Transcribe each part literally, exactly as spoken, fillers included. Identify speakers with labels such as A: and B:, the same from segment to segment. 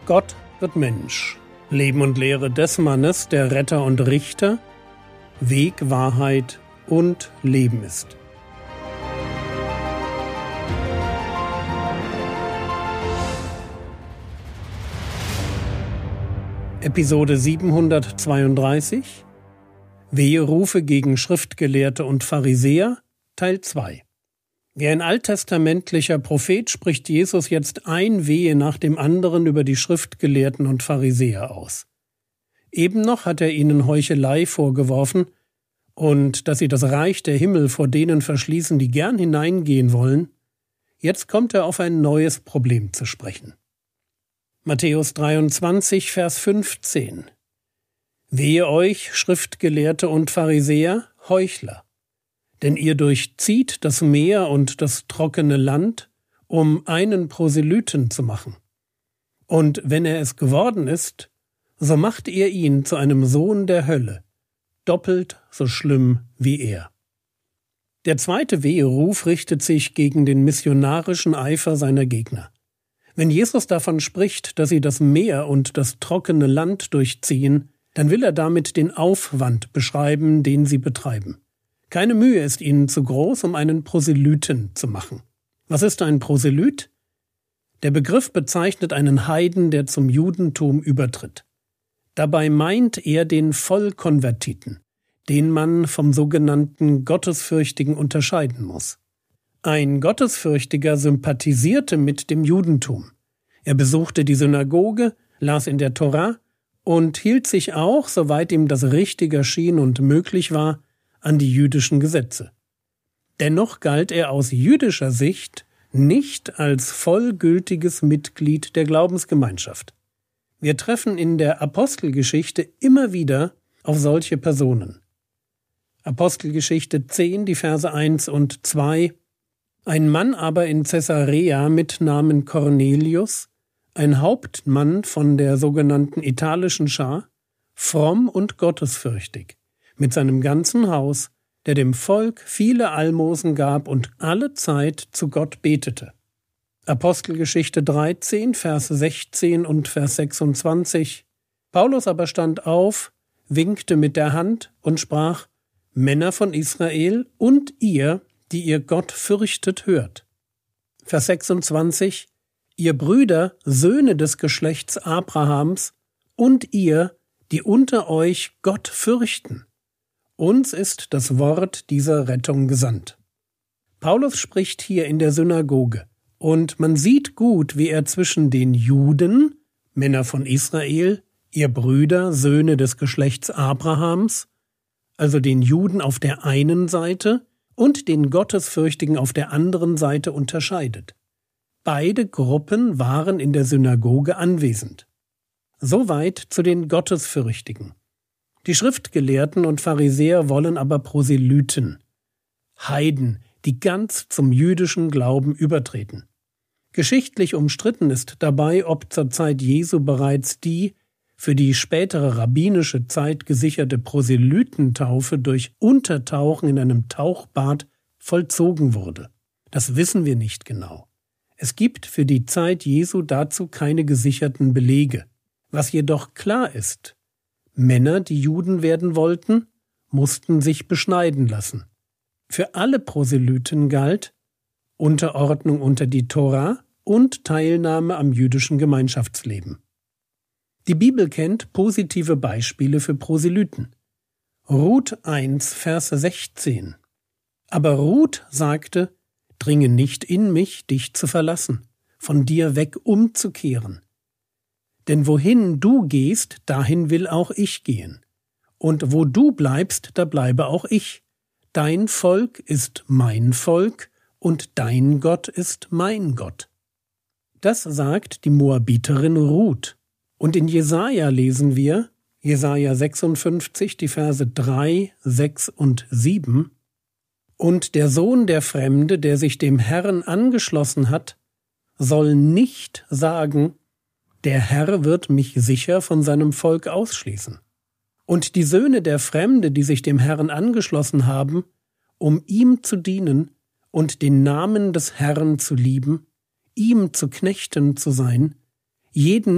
A: Gott wird Mensch. Leben und Lehre des Mannes, der Retter und Richter, Weg, Wahrheit und Leben ist. Episode siebenhundertzweiunddreißig Weherufe gegen Schriftgelehrte und Pharisäer, Teil zwei. Wie ein alttestamentlicher Prophet spricht Jesus jetzt ein Wehe nach dem anderen über die Schriftgelehrten und Pharisäer aus. Eben noch hat er ihnen Heuchelei vorgeworfen und dass sie das Reich der Himmel vor denen verschließen, die gern hineingehen wollen. Jetzt kommt er auf ein neues Problem zu sprechen. Matthäus dreiundzwanzig, Vers fünfzehn. Wehe euch, Schriftgelehrte und Pharisäer, Heuchler! Denn ihr durchzieht das Meer und das trockene Land, um einen Proselyten zu machen. Und wenn er es geworden ist, so macht ihr ihn zu einem Sohn der Hölle, doppelt so schlimm wie er. Der zweite Weheruf richtet sich gegen den missionarischen Eifer seiner Gegner. Wenn Jesus davon spricht, dass sie das Meer und das trockene Land durchziehen, dann will er damit den Aufwand beschreiben, den sie betreiben. Keine Mühe ist ihnen zu groß, um einen Proselyten zu machen. Was ist ein Proselyt? Der Begriff bezeichnet einen Heiden, der zum Judentum übertritt. Dabei meint er den Vollkonvertiten, den man vom sogenannten Gottesfürchtigen unterscheiden muss. Ein Gottesfürchtiger sympathisierte mit dem Judentum. Er besuchte die Synagoge, las in der Tora und hielt sich auch, soweit ihm das richtig erschien und möglich war, an die jüdischen Gesetze. Dennoch galt er aus jüdischer Sicht nicht als vollgültiges Mitglied der Glaubensgemeinschaft. Wir treffen in der Apostelgeschichte immer wieder auf solche Personen. Apostelgeschichte zehn, die Verse eins und zwei. Ein Mann aber in Caesarea mit Namen Cornelius, ein Hauptmann von der sogenannten italischen Schar, fromm und gottesfürchtig, mit seinem ganzen Haus, der dem Volk viele Almosen gab und alle Zeit zu Gott betete. Apostelgeschichte dreizehn, Vers sechzehn und Vers sechsundzwanzig. Paulus aber stand auf, winkte mit der Hand und sprach: Männer von Israel und ihr, die ihr Gott fürchtet, hört. Vers sechsundzwanzig. Ihr Brüder, Söhne des Geschlechts Abrahams, und ihr, die unter euch Gott fürchten. Uns ist das Wort dieser Rettung gesandt. Paulus spricht hier in der Synagoge, und man sieht gut, wie er zwischen den Juden, Männer von Israel, ihr Brüder, Söhne des Geschlechts Abrahams, also den Juden auf der einen Seite und den Gottesfürchtigen auf der anderen Seite unterscheidet. Beide Gruppen waren in der Synagoge anwesend. Soweit zu den Gottesfürchtigen. Die Schriftgelehrten und Pharisäer wollen aber Proselyten, Heiden, die ganz zum jüdischen Glauben übertreten. Geschichtlich umstritten ist dabei, ob zur Zeit Jesu bereits die für die spätere rabbinische Zeit gesicherte Proselytentaufe durch Untertauchen in einem Tauchbad vollzogen wurde. Das wissen wir nicht genau. Es gibt für die Zeit Jesu dazu keine gesicherten Belege. Was jedoch klar ist: Männer, die Juden werden wollten, mussten sich beschneiden lassen. Für alle Proselyten galt Unterordnung unter die Tora und Teilnahme am jüdischen Gemeinschaftsleben. Die Bibel kennt positive Beispiele für Proselyten. Ruth eins, Vers sechzehn. Aber Ruth sagte: Dringe nicht in mich, dich zu verlassen, von dir weg umzukehren. Denn wohin du gehst, dahin will auch ich gehen. Und wo du bleibst, da bleibe auch ich. Dein Volk ist mein Volk und dein Gott ist mein Gott. Das sagt die Moabiterin Ruth. Und in Jesaja lesen wir, Jesaja sechsundfünfzig, die Verse drei, sechs und sieben. Und der Sohn der Fremde, der sich dem Herrn angeschlossen hat, soll nicht sagen: Der Herr wird mich sicher von seinem Volk ausschließen. Und die Söhne der Fremde, die sich dem Herrn angeschlossen haben, um ihm zu dienen und den Namen des Herrn zu lieben, ihm zu Knechten zu sein, jeden,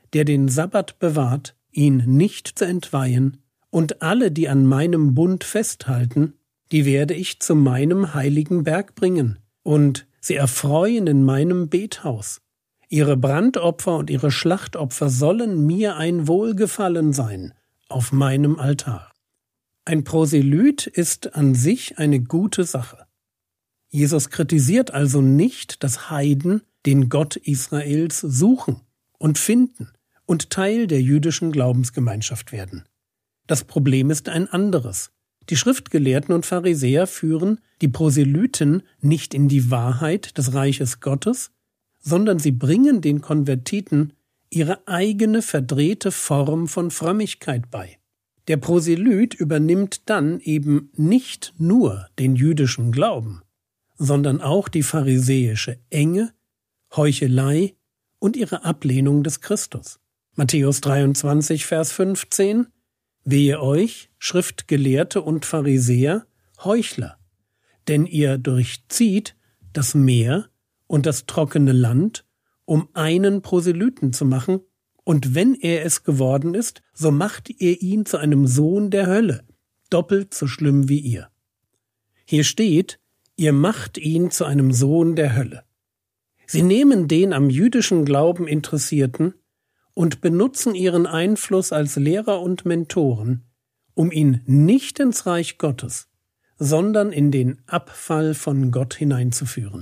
A: der den Sabbat bewahrt, ihn nicht zu entweihen, und alle, die an meinem Bund festhalten, die werde ich zu meinem heiligen Berg bringen, und sie erfreuen in meinem Bethaus. Ihre Brandopfer und ihre Schlachtopfer sollen mir ein Wohlgefallen sein auf meinem Altar. Ein Proselyt ist an sich eine gute Sache. Jesus kritisiert also nicht, dass Heiden den Gott Israels suchen und finden und Teil der jüdischen Glaubensgemeinschaft werden. Das Problem ist ein anderes. Die Schriftgelehrten und Pharisäer führen die Proselyten nicht in die Wahrheit des Reiches Gottes, sondern sie bringen den Konvertiten ihre eigene verdrehte Form von Frömmigkeit bei. Der Proselyt übernimmt dann eben nicht nur den jüdischen Glauben, sondern auch die pharisäische Enge, Heuchelei und ihre Ablehnung des Christus. Matthäus dreiundzwanzig, Vers fünfzehn: Wehe euch, Schriftgelehrte und Pharisäer, Heuchler, denn ihr durchzieht das Meer und das trockene Land, um einen Proselyten zu machen, und wenn er es geworden ist, so macht ihr ihn zu einem Sohn der Hölle, doppelt so schlimm wie ihr. Hier steht, ihr macht ihn zu einem Sohn der Hölle. Sie nehmen den am jüdischen Glauben Interessierten und benutzen ihren Einfluss als Lehrer und Mentoren, um ihn nicht ins Reich Gottes, sondern in den Abfall von Gott hineinzuführen.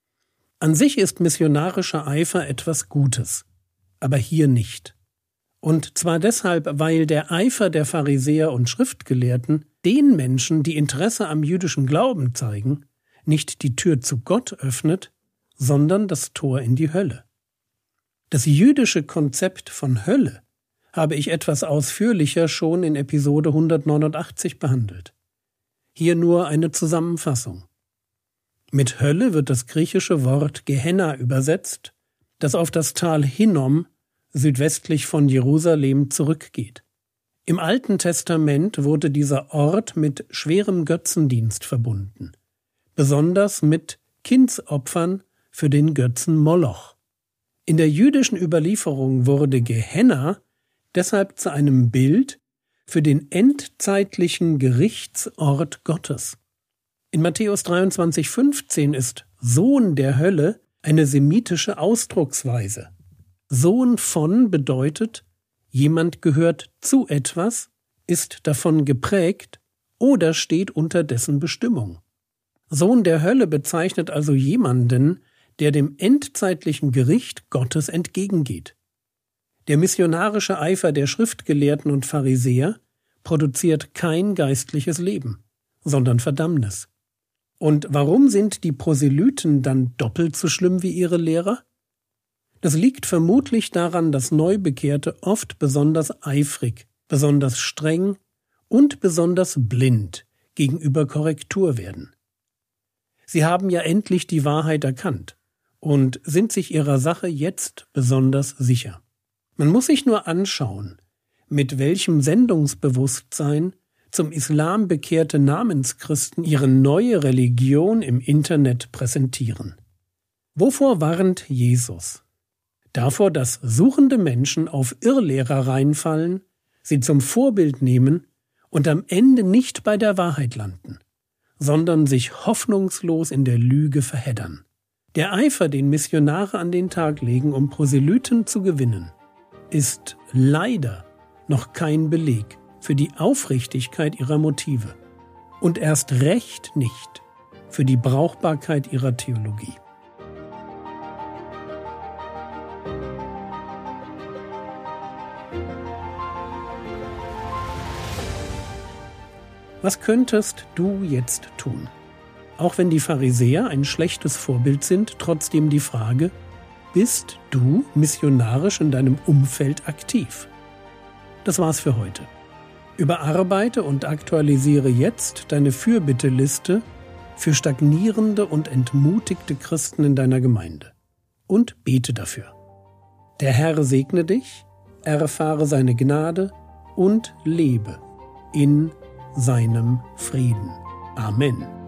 A: An sich ist missionarischer Eifer etwas Gutes, aber hier nicht. Und zwar deshalb, weil der Eifer der Pharisäer und Schriftgelehrten den Menschen, die Interesse am jüdischen Glauben zeigen, nicht die Tür zu Gott öffnet, sondern das Tor in die Hölle. Das jüdische Konzept von Hölle habe ich etwas ausführlicher schon in Episode hundertneunundachtzig behandelt. Hier nur eine Zusammenfassung. Mit Hölle wird das griechische Wort Gehenna übersetzt, das auf das Tal Hinnom südwestlich von Jerusalem zurückgeht. Im Alten Testament wurde dieser Ort mit schwerem Götzendienst verbunden, besonders mit Kindsopfern für den Götzen Moloch. In der jüdischen Überlieferung wurde Gehenna deshalb zu einem Bild für den endzeitlichen Gerichtsort Gottes. In Matthäus dreiundzwanzig, fünfzehn ist Sohn der Hölle eine semitische Ausdrucksweise. Sohn von bedeutet, jemand gehört zu etwas, ist davon geprägt oder steht unter dessen Bestimmung. Sohn der Hölle bezeichnet also jemanden, der dem endzeitlichen Gericht Gottes entgegengeht. Der missionarische Eifer der Schriftgelehrten und Pharisäer produziert kein geistliches Leben, sondern Verdammnis. Und warum sind die Proselyten dann doppelt so schlimm wie ihre Lehrer? Das liegt vermutlich daran, dass Neubekehrte oft besonders eifrig, besonders streng und besonders blind gegenüber Korrektur werden. Sie haben ja endlich die Wahrheit erkannt und sind sich ihrer Sache jetzt besonders sicher. Man muss sich nur anschauen, mit welchem Sendungsbewusstsein zum Islam bekehrte Namenschristen ihre neue Religion im Internet präsentieren. Wovor warnt Jesus? Davor, dass suchende Menschen auf Irrlehrer reinfallen, sie zum Vorbild nehmen und am Ende nicht bei der Wahrheit landen, sondern sich hoffnungslos in der Lüge verheddern. Der Eifer, den Missionare an den Tag legen, um Proselyten zu gewinnen, ist leider noch kein Beleg für die Aufrichtigkeit ihrer Motive und erst recht nicht für die Brauchbarkeit ihrer Theologie. Was könntest du jetzt tun? Auch wenn die Pharisäer ein schlechtes Vorbild sind, trotzdem die Frage: Bist du missionarisch in deinem Umfeld aktiv? Das war's für heute. Überarbeite und aktualisiere jetzt deine Fürbitteliste für stagnierende und entmutigte Christen in deiner Gemeinde und bete dafür. Der Herr segne dich, erfahre seine Gnade und lebe in seinem Frieden. Amen.